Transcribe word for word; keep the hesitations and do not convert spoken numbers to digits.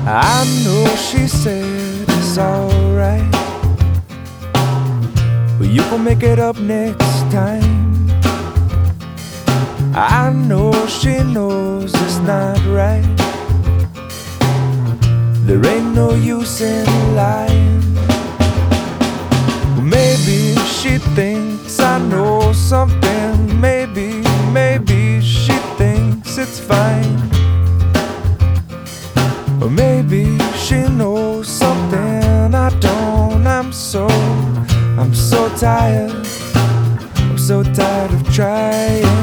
I know she said it's alright, but you gon' make it up next time. I know she knows it's not right. There ain't no use in lying. Maybe she thinks I know something. Maybe, maybe she thinks it's fine. Or maybe she knows something I don't. I'm so, I'm so tired. I'm so tired of trying.